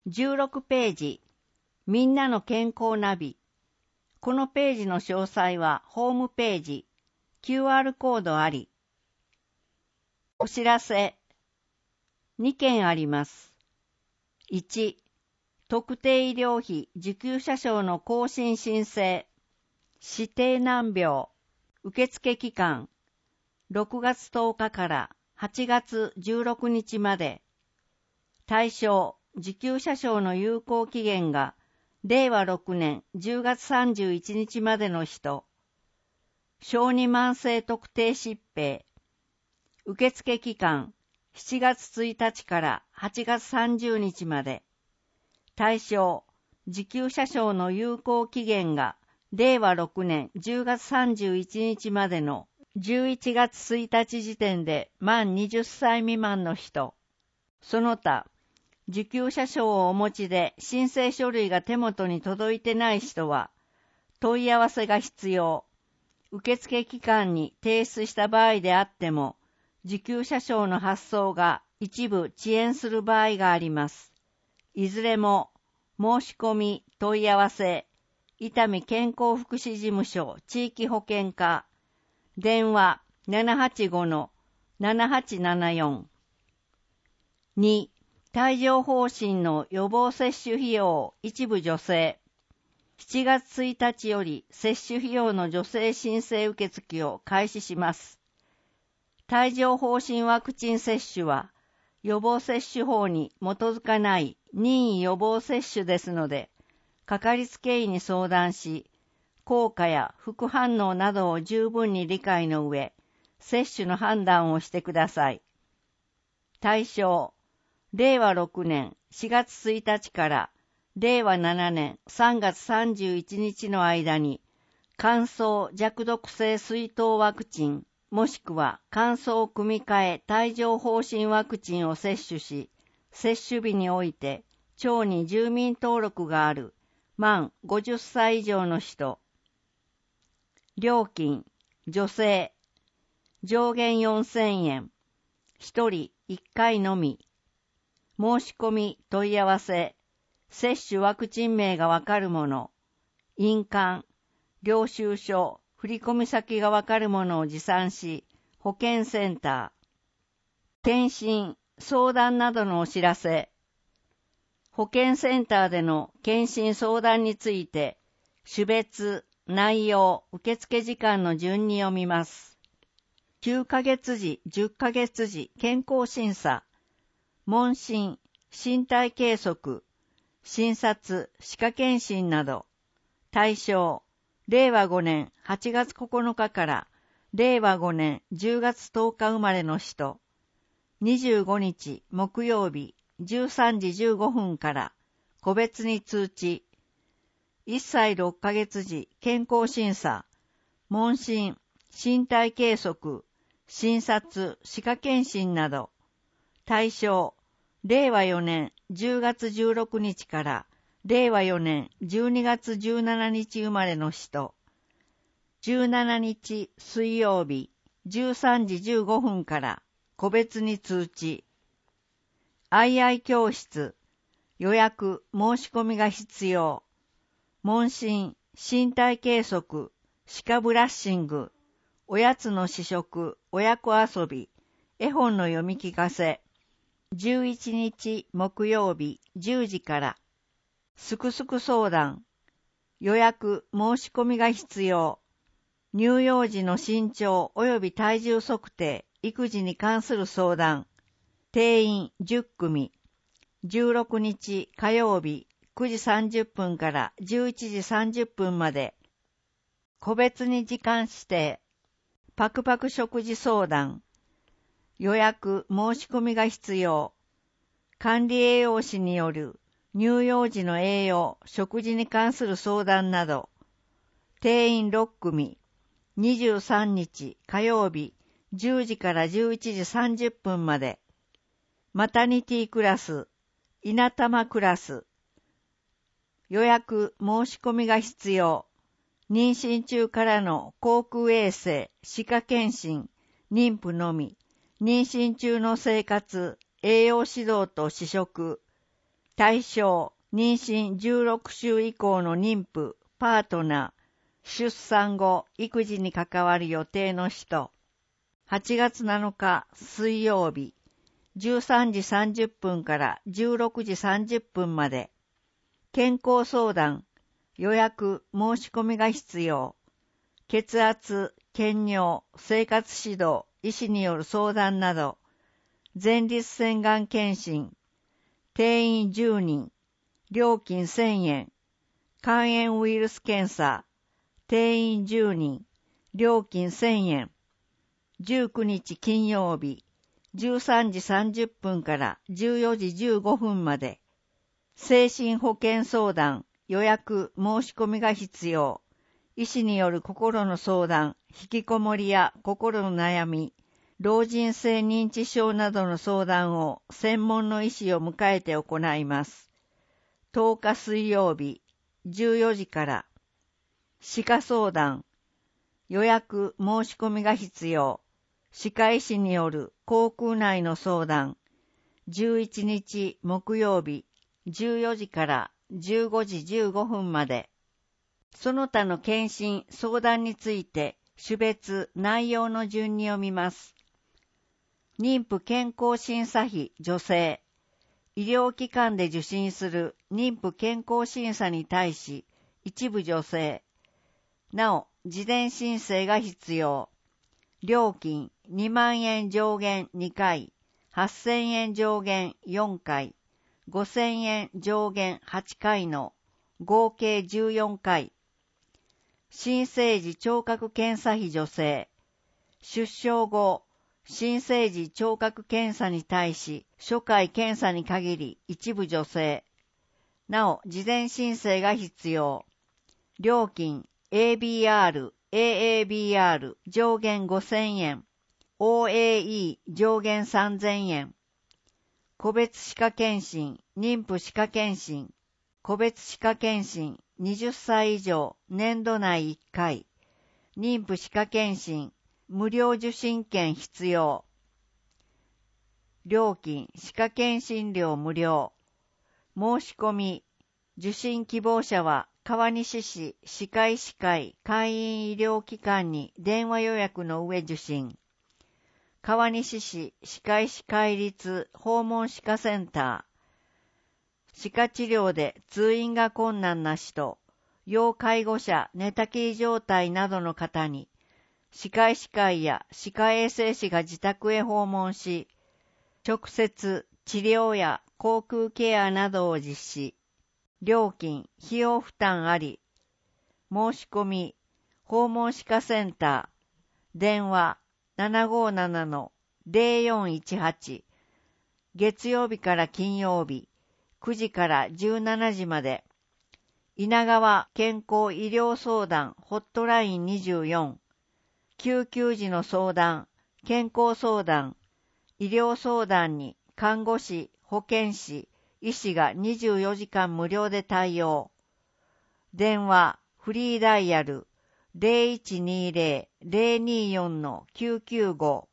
16ページ、みんなの健康ナビ。このページの詳細はホームページ、QR コードあり。お知らせ。2件あります。1、特定医療費受給者証の更新申請。指定難病。受付期間。6月10日から8月16日まで。対象、受給者証の有効期限が令和6年10月31日までの人。小児慢性特定疾病。受付期間7月1日から8月30日まで。対象、受給者証の有効期限が令和6年10月31日までの11月1日時点で満20歳未満の人。その他、受給者証をお持ちで申請書類が手元に届いてない人は、問い合わせが必要。受付期間に提出した場合であっても、受給者証の発送が一部遅延する場合があります。いずれも、申し込み、問い合わせ、伊丹健康福祉事務所地域保健課、電話 785-7874。2、帯状疱疹の予防接種費用一部助成。7月1日より接種費用の助成申請受付を開始します。帯状疱疹ワクチン接種は予防接種法に基づかない任意予防接種ですので、かかりつけ医に相談し、効果や副反応などを十分に理解の上、接種の判断をしてください。対象、令和6年4月1日から令和7年3月31日の間に、乾燥弱毒性水痘ワクチン、もしくは乾燥組み換え帯状疱疹ワクチンを接種し、接種日において町に住民登録がある満50歳以上の人。料金、助成、上限4000円、1人1回のみ。申し込み問い合わせ、接種ワクチン名がわかるもの、印鑑、領収書、振込先がわかるものを持参し、保健センター、検診、相談などのお知らせ、保健センターでの検診相談について、種別、内容、受付時間の順に読みます。9ヶ月時、10ヶ月時、健康審査、問診、身体計測、診察、歯科検診など。対象、令和5年8月9日から令和5年10月10日生まれの人。25日木曜日13時15分から個別に通知。1歳6ヶ月時健康審査、問診、身体計測、診察、歯科検診など。対象、令和4年10月16日から令和4年12月17日生まれの人。17日水曜日13時15分から個別に通知。II 教室、予約申し込みが必要。問診、身体計測、歯科ブラッシング、おやつの試食、親子遊び、絵本の読み聞かせ。11日木曜日10時から。すくすく相談。予約申し込みが必要。乳幼児の身長及び体重測定、育児に関する相談。定員10組。16日火曜日9時30分から11時30分まで。個別に時間指定。パクパク食事相談。予約申し込みが必要。管理栄養士による乳幼児の栄養、食事に関する相談など。定員6組。23日火曜日10時から11時30分まで。マタニティクラス、稲玉クラス。予約申し込みが必要。妊娠中からの口腔衛生、歯科検診、妊婦のみ。妊娠中の生活、栄養指導と試食。 対象、妊娠16週以降の妊婦、パートナー、出産後、育児に関わる予定の人。8月7日水曜日、13時30分から16時30分まで。健康相談、予約、申し込みが必要。血圧、検尿、生活指導、医師による相談など。前立腺がん検診。定員10人。料金1000円。肝炎ウイルス検査。定員10人。料金1000円。19日金曜日。13時30分から14時15分まで。精神保健相談、予約、申し込みが必要。医師による心の相談、引きこもりや心の悩み、老人性認知症などの相談を専門の医師を迎えて行います。10日水曜日、14時から。歯科相談、予約、申し込みが必要。歯科医師による口腔内の相談、11日木曜日、14時から15時15分まで。その他の検診、相談について、種別、内容の順に読みます。妊婦健康審査費、女性。医療機関で受診する妊婦健康審査に対し、一部女性。なお、事前申請が必要。料金2万円上限2回、8000円上限4回、5000円上限8回の合計14回。新生児聴覚検査費女性。出生後、新生児聴覚検査に対し、初回検査に限り一部女性。なお、事前申請が必要。料金 ABR、AABR 上限5000円。OAE 上限3000円。個別歯科検診、妊婦歯科検診。個別歯科検診、20歳以上、年度内1回。妊婦歯科検診、無料受診券必要。料金、歯科検診料無料。申し込み、受診希望者は、川西市歯科医師会会員医療機関に電話予約の上受診。川西市歯科医師会立訪問歯科センター。歯科治療で通院が困難な人、要介護者、寝たきり状態などの方に、歯科医師会や歯科衛生士が自宅へ訪問し、直接治療や口腔ケアなどを実施。料金、費用負担あり。申し込み、訪問歯科センター。電話、757-0418。月曜日から金曜日、9時から17時まで。稲川健康医療相談ホットライン24。救急時の相談、健康相談、医療相談に看護師、保健師、医師が24時間無料で対応。電話、フリーダイヤル 0120-024-995。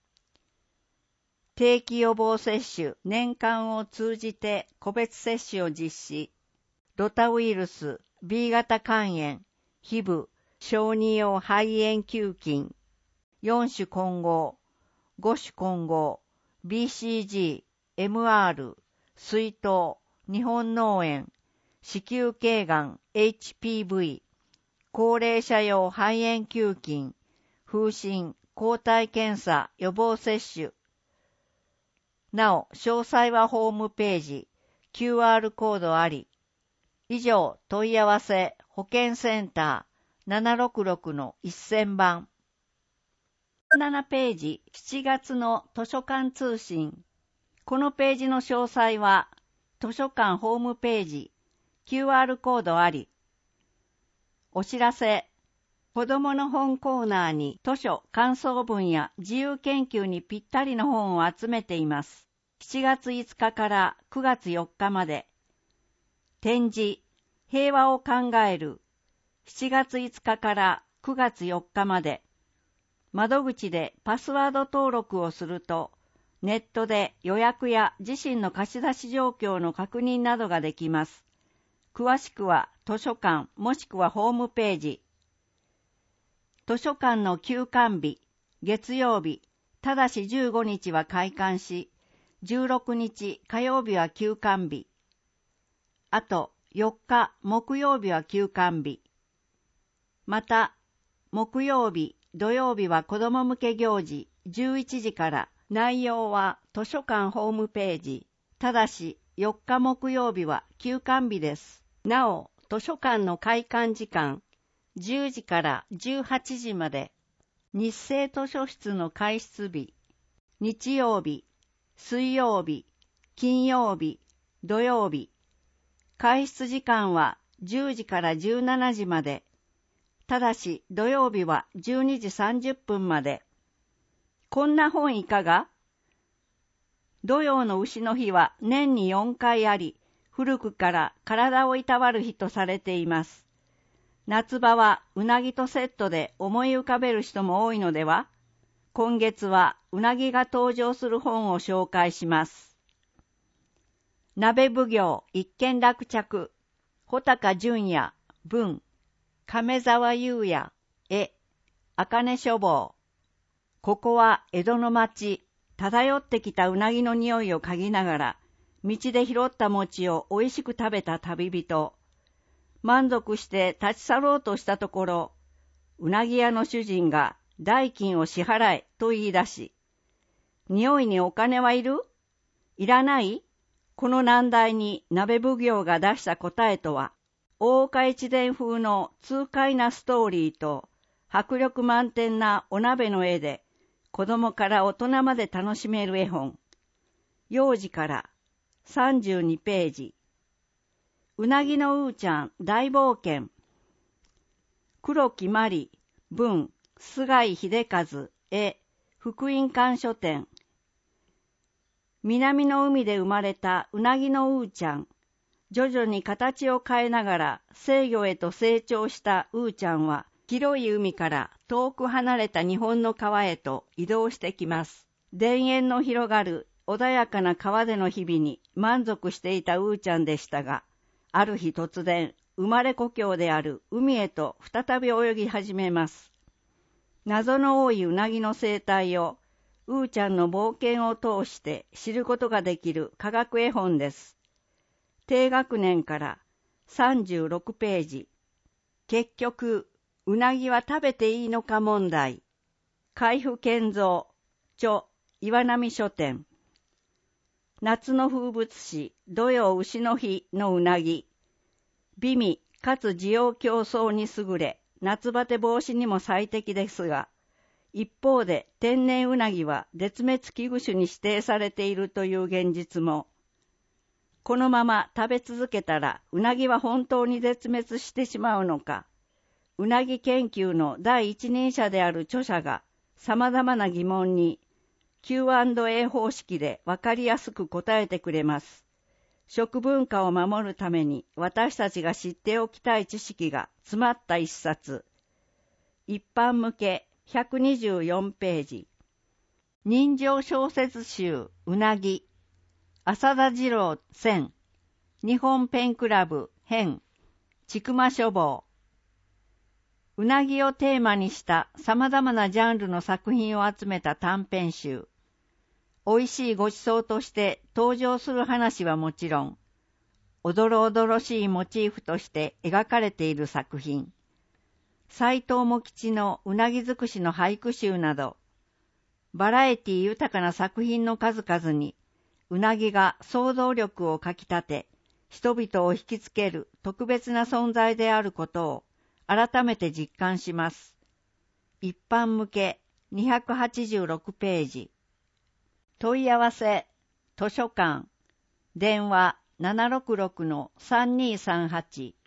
定期予防接種、年間を通じて個別接種を実施。ロタウイルス、B 型肝炎、HIV、小児用肺炎球菌、4種混合、5種混合、BCG、MR、水痘、日本脳炎、子宮頸がん、HPV、高齢者用肺炎球菌、風疹、抗体検査、予防接種。なお、詳細はホームページ、QR コードあり。以上、問い合わせ、保健センター、766-1000番。7ページ、7月の図書館通信。このページの詳細は、図書館ホームページ、QR コードあり。お知らせ。子どもの本コーナーに図書、感想文や自由研究にぴったりの本を集めています。7月5日から9月4日まで。展示、平和を考える。7月5日から9月4日まで。窓口でパスワード登録をすると、 ネットで予約や自身の貸し出し状況の確認などができます。詳しくは図書館もしくはホームページ。図書館の休館日、月曜日、ただし15日は開館し、16日火曜日は休館日。あと4日木曜日は休館日。また、木曜日、土曜日は子ども向け行事11時から、内容は図書館ホームページ。ただし4日木曜日は休館日です。なお、図書館の開館時間、10時から18時まで。日生図書室の開室日、日曜日、水曜日、金曜日、土曜日。開室時間は10時から17時まで。ただし土曜日は12時30分まで。こんな本いかが？土曜の丑の日は年に4回あり、古くから体をいたわる日とされています。夏場はうなぎとセットで思い浮かべる人も多いのでは？今月はうなぎが登場する本を紹介します。鍋奉行一件落着、穂高淳也、文、亀沢雄也、絵、茜書房。ここは江戸の町、漂ってきたうなぎの匂いを嗅ぎながら、道で拾った餅をおいしく食べた旅人。満足して立ち去ろうとしたところ、うなぎ屋の主人が代金を支払えと言い出し、匂いにお金はいる？いらない？この難題に鍋奉行が出した答えとは、大岡越前風の痛快なストーリーと迫力満点なお鍋の絵で、子供から大人まで楽しめる絵本。幼児から32ページ。うなぎのうーちゃん大冒険。黒木まり、文、菅井秀和、絵、福音館書店。南の海で生まれたうなぎのうーちゃん。徐々に形を変えながら成魚へと成長したうーちゃんは、広い海から遠く離れた日本の川へと移動してきます。田園の広がる穏やかな川での日々に満足していたうーちゃんでしたが、ある日突然、生まれ故郷である海へと再び泳ぎ始めます。謎の多いうなぎの生態を、うーちゃんの冒険を通して知ることができる科学絵本です。低学年から36ページ。結局、うなぎは食べていいのか問題。海部健三、著、岩波書店。夏の風物詩、土曜丑の日のうなぎ。美味かつ滋養競争に優れ、夏バテ防止にも最適ですが、一方で天然うなぎは絶滅危惧種に指定されているという現実も。このまま食べ続けたらうなぎは本当に絶滅してしまうのか。うなぎ研究の第一人者である著者が様々な疑問に Q&A 方式でわかりやすく答えてくれます。食文化を守るために私たちが知っておきたい知識が詰まった一冊。一般向け124ページ。人情小説集うなぎ。浅田次郎選。日本ペンクラブ編。千曲書房。うなぎをテーマにした様々なジャンルの作品を集めた短編集。美味しいごちそうとして登場する話はもちろん、おどろおどろしいモチーフとして描かれている作品。斎藤茂吉のうなぎ尽くしの俳句集など、バラエティ豊かな作品の数々に、うなぎが想像力をかきたて、人々を引きつける特別な存在であることを改めて実感します。一般向け286ページ。問い合わせ、図書館、電話766-3238